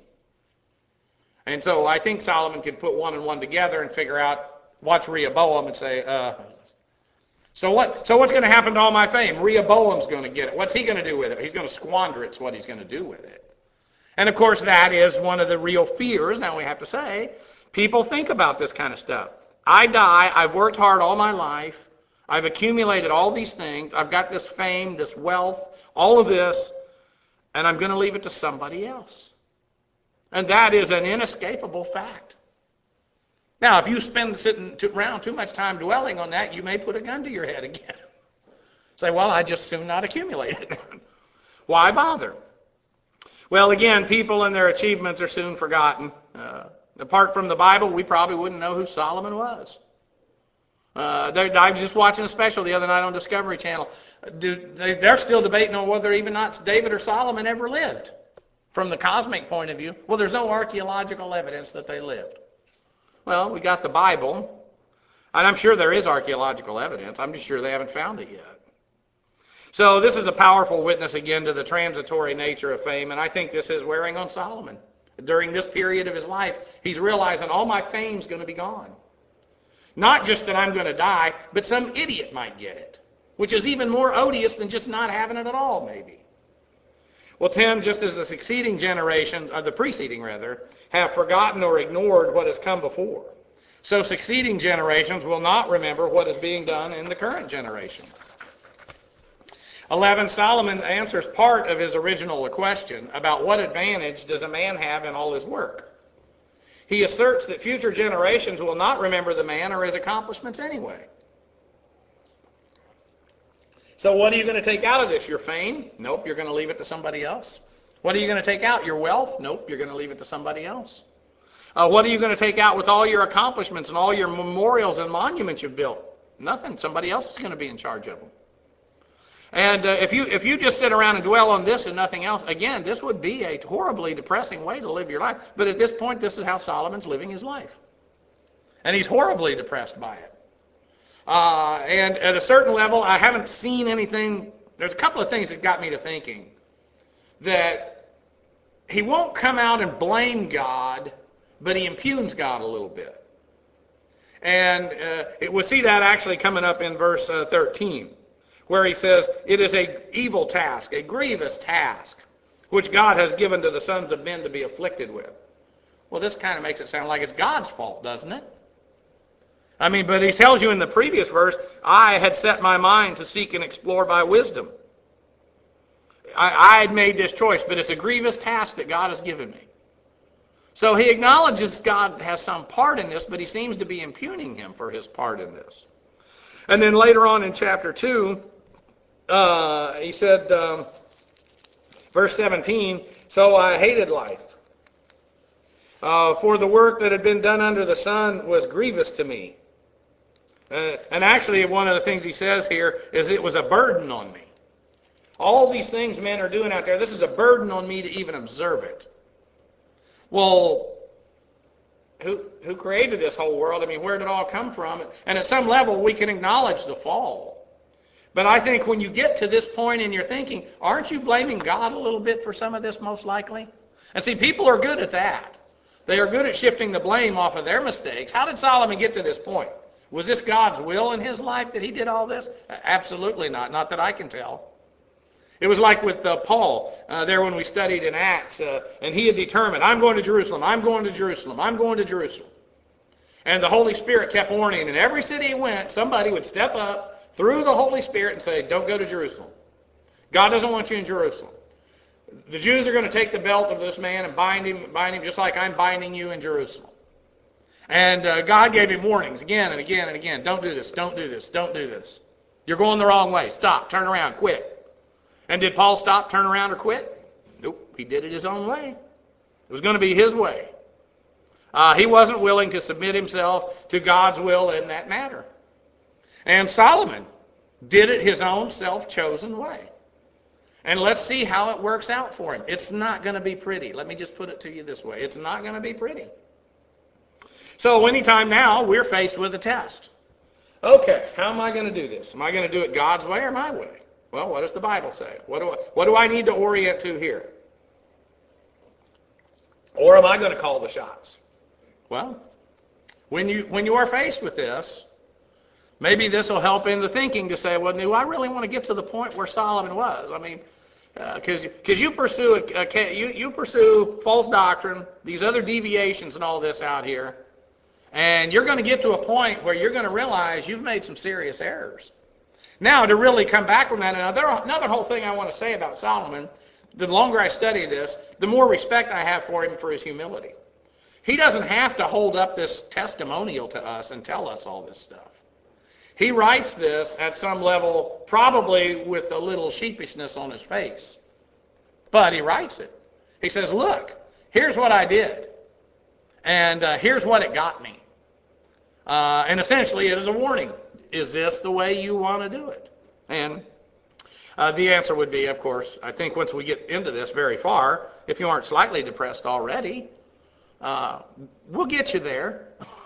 And so I think Solomon could put one and one together and figure out, watch Rehoboam and say, uh, so what? So what's going to happen to all my fame? Rehoboam's going to get it. What's he going to do with it? He's going to squander it. It's what he's going to do with it. And of course, that is one of the real fears. Now we have to say, people think about this kind of stuff. I die. I've worked hard all my life. I've accumulated all these things. I've got this fame, this wealth, all of this, and I'm going to leave it to somebody else. And that is an inescapable fact. Now, if you spend sitting around too much time dwelling on that, you may put a gun to your head again. Say, well, I just soon not accumulate it. Why bother? Well, again, people and their achievements are soon forgotten. Uh, apart from the Bible, we probably wouldn't know who Solomon was. Uh, I was just watching a special the other night on Discovery Channel. They're still debating on whether even not David or Solomon ever lived. From the cosmic point of view, well, there's no archaeological evidence that they lived. Well, we got the Bible, and I'm sure there is archaeological evidence. I'm just sure they haven't found it yet. So this is a powerful witness again to the transitory nature of fame, and I think this is wearing on Solomon. During this period of his life, he's realizing all my fame's going to be gone. Not just that I'm going to die, but some idiot might get it, which is even more odious than just not having it at all, maybe. Well, ten, just as the succeeding generations, or the preceding rather, have forgotten or ignored what has come before, so succeeding generations will not remember what is being done in the current generation. eleven, Solomon answers part of his original question about what advantage does a man have in all his work. He asserts that future generations will not remember the man or his accomplishments anyway. So what are you going to take out of this? Your fame? Nope, you're going to leave it to somebody else. What are you going to take out? Your wealth? Nope, you're going to leave it to somebody else. Uh, what are you going to take out with all your accomplishments and all your memorials and monuments you've built? Nothing. Somebody else is going to be in charge of them. And uh, if you if you just sit around and dwell on this and nothing else, again, this would be a horribly depressing way to live your life. But at this point, this is how Solomon's living his life. And he's horribly depressed by it. Uh, and at a certain level, I haven't seen anything there's a couple of things that got me to thinking that he won't come out and blame God, but he impugns God a little bit. And uh, it, we'll see that actually coming up in verse uh, thirteen, where he says, it is a evil task, a grievous task, which God has given to the sons of men to be afflicted with. Well, this kind of makes it sound like it's God's fault, doesn't it? I mean, but he tells you in the previous verse, I had set my mind to seek and explore by wisdom. I, I had made this choice, but it's a grievous task that God has given me. So he acknowledges God has some part in this, but he seems to be impugning him for his part in this. And then later on in chapter two, uh, he said, um, verse seventeen, so I hated life. Uh, for the work that had been done under the sun was grievous to me. Uh, and actually, one of the things he says here is it was a burden on me. All these things men are doing out there, this is a burden on me to even observe it. Well, who, who created this whole world? I mean, where did it all come from? And at some level, we can acknowledge the fall. But I think when you get to this point in your thinking, aren't you blaming God a little bit for some of this, most likely? And see, people are good at that. They are good at shifting the blame off of their mistakes. How did Solomon get to this point? Was this God's will in his life that he did all this? Absolutely not. Not that I can tell. It was like with uh, Paul uh, there when we studied in Acts, uh, and he had determined, I'm going to Jerusalem, I'm going to Jerusalem, I'm going to Jerusalem. And the Holy Spirit kept warning, and every city he went, somebody would step up through the Holy Spirit and say, don't go to Jerusalem. God doesn't want you in Jerusalem. The Jews are going to take the belt of this man and bind him, bind him just like I'm binding you in Jerusalem. And uh, God gave him warnings again and again and again. Don't do this, don't do this, don't do this. You're going the wrong way. Stop, turn around, quit. And did Paul stop, turn around, or quit? Nope, he did it his own way. It was going to be his way. Uh, he wasn't willing to submit himself to God's will in that matter. And Solomon did it his own self-chosen way. And let's see how it works out for him. It's not going to be pretty. Let me just put it to you this way. It's not going to be pretty. So anytime now, we're faced with a test. Okay, how am I going to do this? Am I going to do it God's way or my way? Well, what does the Bible say? What do I, what do I need to orient to here? Or am I going to call the shots? Well, when you when you are faced with this, maybe this will help in the thinking to say, well, do I really want to get to the point where Solomon was? I mean, because uh, because you pursue a, a, you you pursue false doctrine, these other deviations and all this out here, and you're going to get to a point where you're going to realize you've made some serious errors. Now, to really come back from that, another, another whole thing I want to say about Solomon, the longer I study this, the more respect I have for him for his humility. He doesn't have to hold up this testimonial to us and tell us all this stuff. He writes this at some level, probably with a little sheepishness on his face. But he writes it. He says, look, here's what I did. And uh, here's what it got me. Uh, and essentially, it is a warning. Is this the way you want to do it? And uh, the answer would be, of course, I think once we get into this very far, if you aren't slightly depressed already, uh, we'll get you there.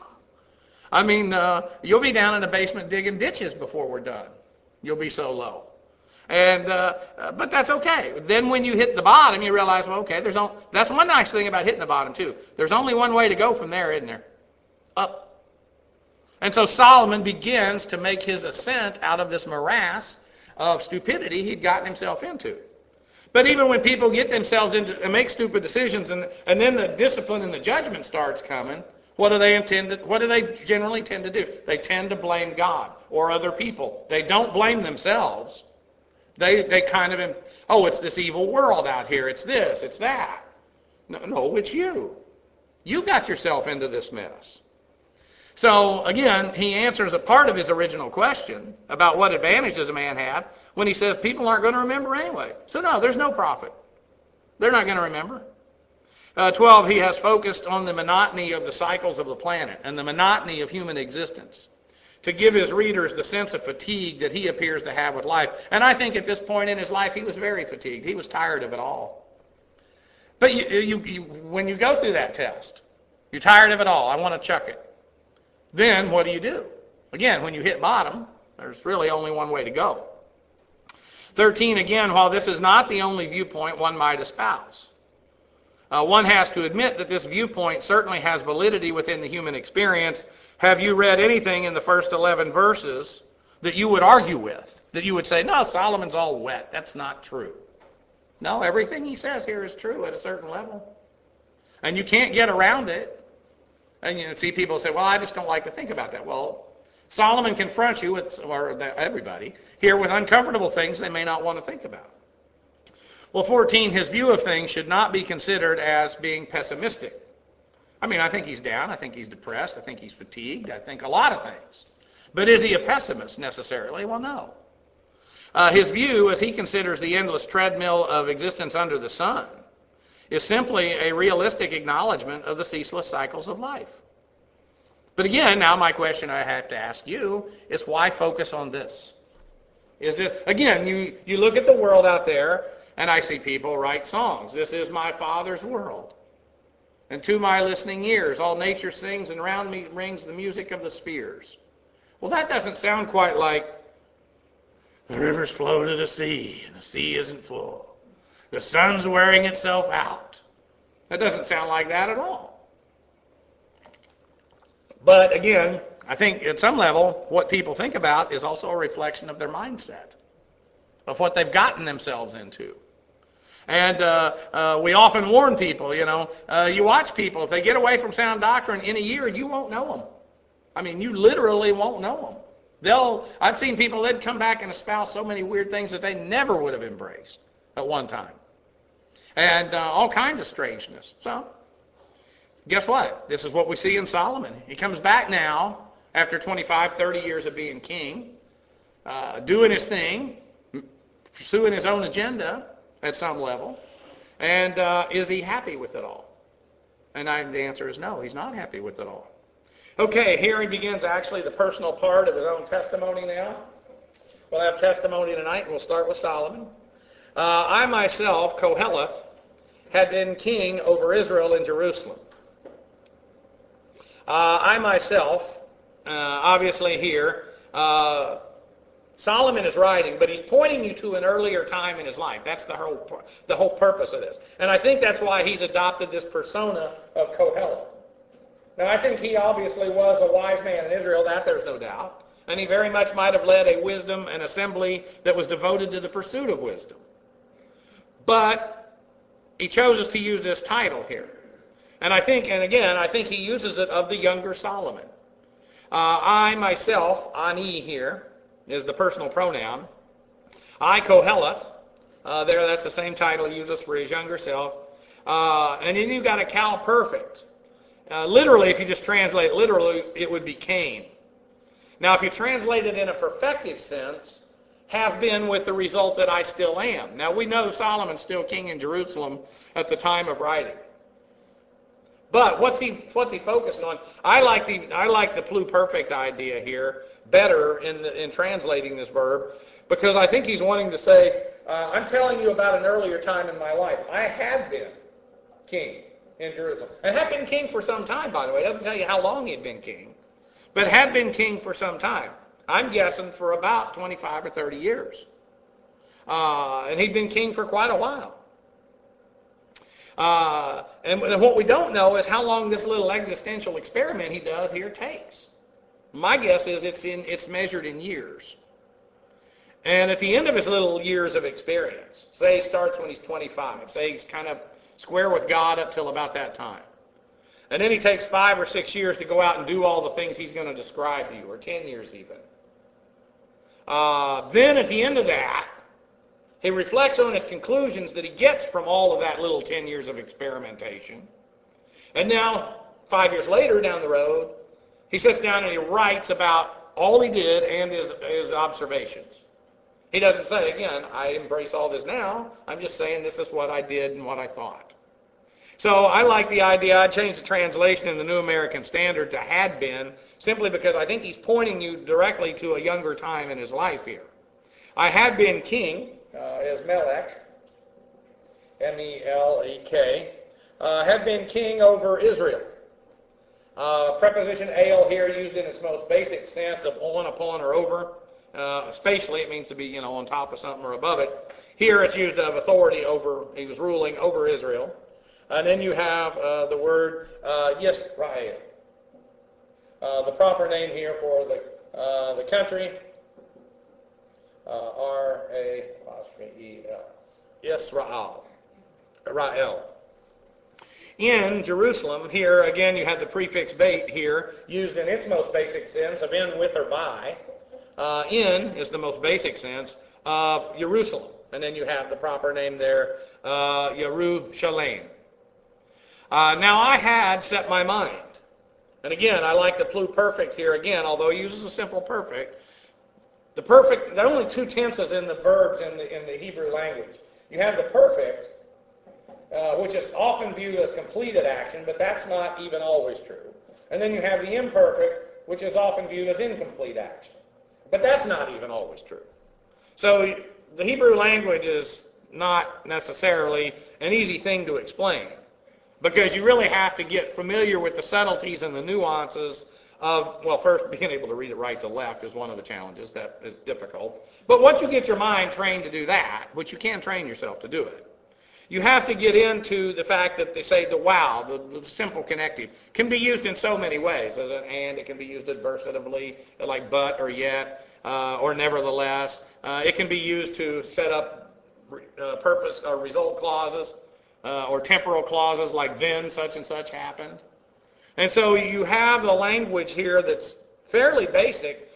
I mean, uh, you'll be down in the basement digging ditches before we're done. You'll be so low. And uh, but that's okay. Then when you hit the bottom, you realize, well, okay, there's only, that's one nice thing about hitting the bottom, too. There's only one way to go from there, isn't there? Up. And so Solomon begins to make his ascent out of this morass of stupidity he'd gotten himself into. But even when people get themselves into and make stupid decisions, and, and then the discipline and the judgment starts coming, what do they intend to, what do they generally tend to do? They tend to blame God or other people. They don't blame themselves. They they kind of, oh, it's this evil world out here. It's this, it's that. No, no, it's you. You got yourself into this mess. So, again, he answers a part of his original question about what advantage does a man have when he says people aren't going to remember anyway. So, no, there's no profit. They're not going to remember. Uh, twelve, he has focused on the monotony of the cycles of the planet and the monotony of human existence to give his readers the sense of fatigue that he appears to have with life. And I think at this point in his life, he was very fatigued. He was tired of it all. But you, you, you, when you go through that test, you're tired of it all. I want to chuck it. Then what do you do? Again, when you hit bottom, there's really only one way to go. thirteen, again, while this is not the only viewpoint one might espouse, uh, one has to admit that this viewpoint certainly has validity within the human experience. Have you read anything in the first eleven verses that you would argue with, that you would say, no, Solomon's all wet, that's not true? No, everything he says here is true at a certain level. And you can't get around it. And you see people say, well, I just don't like to think about that. Well, Solomon confronts you, with, or everybody, here with uncomfortable things they may not want to think about. Well, fourteen, his view of things should not be considered as being pessimistic. I mean, I think he's down, I think he's depressed, I think he's fatigued, I think a lot of things. But is he a pessimist necessarily? Well, no. Uh, his view, as he considers the endless treadmill of existence under the sun, is simply a realistic acknowledgement of the ceaseless cycles of life. But again, now my question I have to ask you is, why focus on this? Is this, again, you, you look at the world out there, and I see people write songs. This is my Father's world. And to my listening ears, all nature sings, and round me rings the music of the spheres. Well, that doesn't sound quite like the rivers flow to the sea, and the sea isn't full. The sun's wearing itself out. That doesn't sound like that at all. But again, I think at some level, what people think about is also a reflection of their mindset, of what they've gotten themselves into. And uh, uh, we often warn people, you know, uh, you watch people, if they get away from sound doctrine in a year, you won't know them. I mean, you literally won't know them. They'll, I've seen people, they'd come back and espouse so many weird things that they never would have embraced at one time. And uh, all kinds of strangeness. So, guess what? This is what we see in Solomon. He comes back now, after twenty-five, thirty years of being king, uh, doing his thing, pursuing his own agenda at some level. And uh, is he happy with it all? And I, the answer is no, he's not happy with it all. Okay, here he begins actually the personal part of his own testimony now. We'll have testimony tonight, and we'll start with Solomon. Uh, I myself, Koheleth, had been king over Israel in Jerusalem. Uh, I myself, uh, obviously here, uh, Solomon is writing, but he's pointing you to an earlier time in his life. That's the whole, the whole purpose of this. And I think that's why he's adopted this persona of Koheleth. Now, I think he obviously was a wise man in Israel, that there's no doubt. And he very much might have led a wisdom and assembly that was devoted to the pursuit of wisdom. But he chose to use this title here. And I think, and again, I think he uses it of the younger Solomon. Uh, I myself, Ani here, is the personal pronoun. I, Koheleth, uh, there that's the same title he uses for his younger self. Uh, and then you've got a Cal perfect. Uh, literally, if you just translate literally, it would be Cain. Now, if you translate it in a perfective sense, have been with the result that I still am. Now, we know Solomon's still king in Jerusalem at the time of writing. But what's he what's he focusing on? I like the I like the pluperfect idea here better in the, in translating this verb, because I think he's wanting to say, uh, I'm telling you about an earlier time in my life. I had been king in Jerusalem. And had been king for some time, by the way. It doesn't tell you how long he'd been king, but had been king for some time. I'm guessing for about twenty-five or thirty years. Uh, and he'd been king for quite a while. Uh, and what we don't know is how long this little existential experiment he does here takes. My guess is it's in it's measured in years. And at the end of his little years of experience, say he starts when he's twenty-five, say he's kind of square with God up till about that time. And then he takes five or six years to go out and do all the things he's going to describe to you, or ten years even. Uh, then at the end of that, he reflects on his conclusions that he gets from all of that little ten years of experimentation. And now, five years later down the road, he sits down and he writes about all he did and his, his observations. He doesn't say, again, I embrace all this now. I'm just saying this is what I did and what I thought. So I like the idea. I changed the translation in the New American Standard to had been, simply because I think he's pointing you directly to a younger time in his life here. I had been king, uh, is Melech, M E L E K, uh, had been king over Israel. Uh, preposition ale here used in its most basic sense of on, upon, or over. Uh, spatially, it means to be, you know, on top of something or above it. Here, it's used of authority over. He was ruling over Israel. And then you have uh, the word uh, Yisrael. Uh, the proper name here for the uh, the country, uh, R A apostrophe E L, Israel, Israel. In Jerusalem, here again you have the prefix bait here, used in its most basic sense of in, with, or by. Uh, in is the most basic sense of Jerusalem. And then you have the proper name there, uh, Yerushalayim. Uh, now I had set my mind. And again, I like the pluperfect here again, although he uses a simple perfect. The perfect, there are only two tenses in the verbs in the, in the Hebrew language. You have the perfect, uh, which is often viewed as completed action, but that's not even always true. And then you have the imperfect, which is often viewed as incomplete action. But that's not even always true. So the Hebrew language is not necessarily an easy thing to explain, because you really have to get familiar with the subtleties and the nuances of, well, first being able to read it right to left is one of the challenges. That is difficult. But once you get your mind trained to do that, which you can train yourself to do it, you have to get into the fact that they say the wow, the, the simple connective, can be used in so many ways. As an and, it can be used adversatively, like but or yet, uh, or nevertheless. Uh, it can be used to set up uh, purpose or result clauses, uh, or temporal clauses like then such and such happened. And so you have the language here that's fairly basic,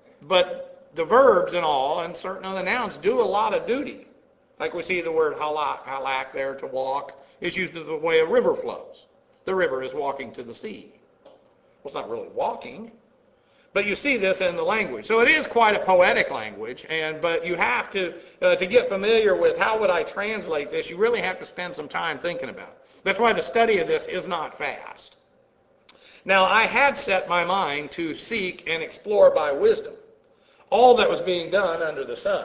but the verbs and all, and certain of the nouns, do a lot of duty. Like we see the word halak, halak there, to walk, is used as the way a river flows. The river is walking to the sea. Well, it's not really walking, but you see this in the language. So it is quite a poetic language, and but you have to, uh, to get familiar with how would I translate this, you really have to spend some time thinking about it. That's why the study of this is not fast. Now, I had set my mind to seek and explore by wisdom all that was being done under the sun.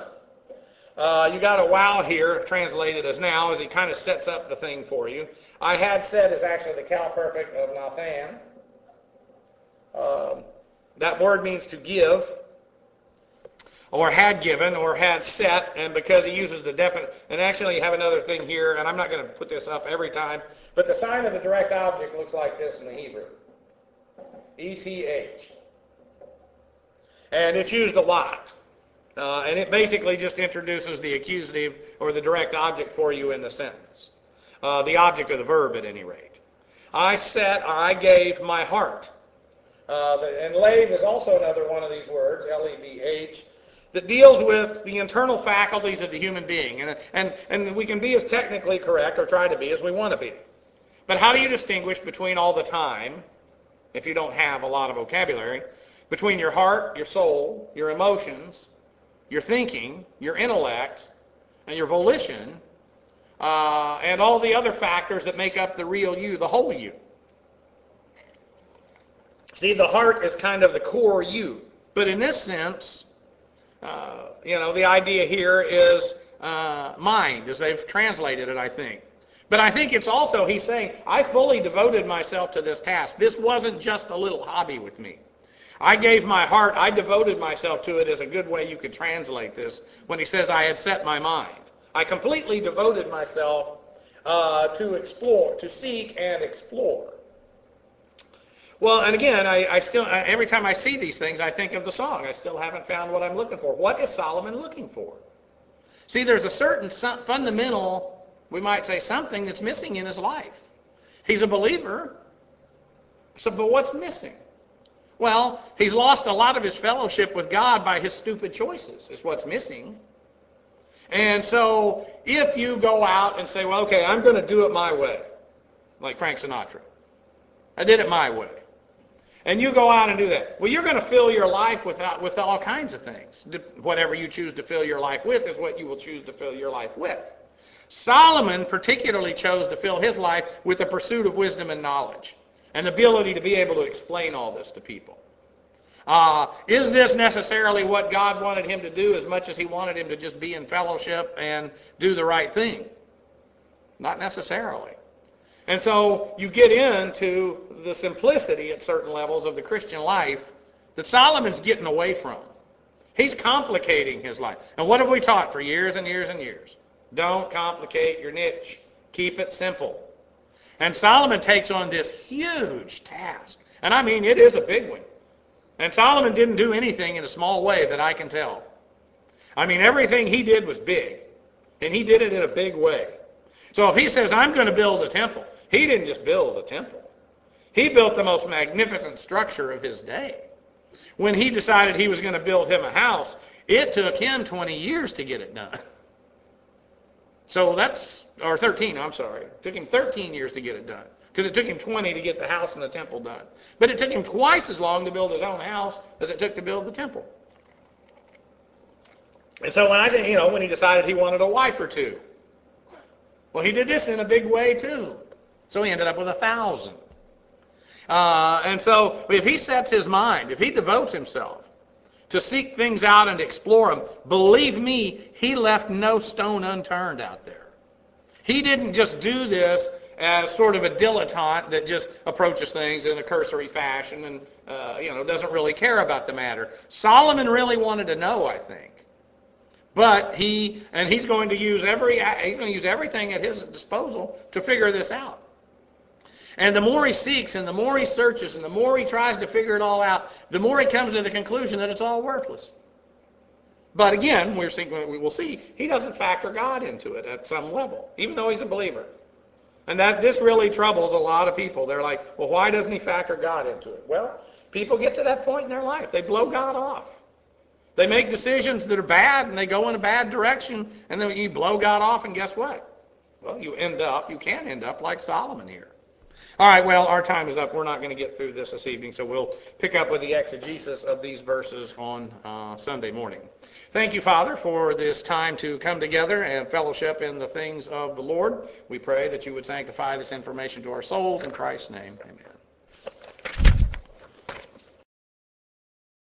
Uh, you got a wow here, translated as now, as he kind of sets up the thing for you. I had said is actually the Cal Perfect of Nathan. Um, that word means to give, or had given, or had set, and because he uses the definite, and actually you have another thing here, and I'm not going to put this up every time, but the sign of the direct object looks like this in the Hebrew. E T H. And it's used a lot. Uh, and it basically just introduces the accusative or the direct object for you in the sentence. Uh, the object of the verb, at any rate. I set, or I gave my heart. Uh, and lave is also another one of these words, L E V H, that deals with the internal faculties of the human being. And, and, and we can be as technically correct, or try to be, as we want to be. But how do you distinguish between all the time, if you don't have a lot of vocabulary, between your heart, your soul, your emotions, your thinking, your intellect, and your volition, uh, and all the other factors that make up the real you, the whole you? See, the heart is kind of the core you. But in this sense, uh, you know, the idea here is uh, mind, as they've translated it, I think. But I think it's also, he's saying, I fully devoted myself to this task. This wasn't just a little hobby with me. I gave my heart, I devoted myself to it, is a good way you could translate this when he says I had set my mind. I completely devoted myself uh, to explore, to seek and explore. Well, and again, I, I still, every time I see these things, I think of the song. I still haven't found what I'm looking for. What is Solomon looking for? See, there's a certain fundamental, we might say, something that's missing in his life. He's a believer, so but what's missing? Well, he's lost a lot of his fellowship with God by his stupid choices, is what's missing. And so if you go out and say, well, okay, I'm going to do it my way, like Frank Sinatra. I did it my way. And you go out and do that. Well, you're going to fill your life with, with all kinds of things. Whatever you choose to fill your life with is what you will choose to fill your life with. Solomon particularly chose to fill his life with the pursuit of wisdom and knowledge, and the ability to be able to explain all this to people. Uh, is this necessarily what God wanted him to do as much as he wanted him to just be in fellowship and do the right thing? Not necessarily. And so you get into the simplicity at certain levels of the Christian life that Solomon's getting away from. He's complicating his life. And what have we taught for years and years and years? Don't complicate your niche. Keep it simple. And Solomon takes on this huge task. And I mean, it is a big one. And Solomon didn't do anything in a small way that I can tell. I mean, everything he did was big. And he did it in a big way. So if he says, I'm going to build a temple, he didn't just build a temple. He built the most magnificent structure of his day. When he decided he was going to build him a house, it took him twenty years to get it done. So that's, or thirteen, I'm sorry. It took him thirteen years to get it done. Because it took him twenty to get the house and the temple done. But it took him twice as long to build his own house as it took to build the temple. And so when I, you know, when he decided he wanted a wife or two, well, he did this in a big way too. So he ended up with a thousand. Uh, and so if he sets his mind, if he devotes himself to seek things out and explore them, believe me, he left no stone unturned out there. He didn't just do this as sort of a dilettante that just approaches things in a cursory fashion and uh, you know doesn't really care about the matter. Solomon really wanted to know, I think. But he, and he's going to use every, he's going to use everything at his disposal to figure this out. And the more he seeks and the more he searches and the more he tries to figure it all out, the more he comes to the conclusion that it's all worthless. But again, we're seeing, we will see, he doesn't factor God into it at some level, even though he's a believer. And that this really troubles a lot of people. They're like, well, why doesn't he factor God into it? Well, people get to that point in their life. They blow God off. They make decisions that are bad, and they go in a bad direction, and then you blow God off, and guess what? Well, you end up, you can end up like Solomon here. All right, well, our time is up. We're not going to get through this this evening, so we'll pick up with the exegesis of these verses on uh, Sunday morning. Thank you, Father, for this time to come together and fellowship in the things of the Lord. We pray that you would sanctify this information to our souls. In Christ's name, amen.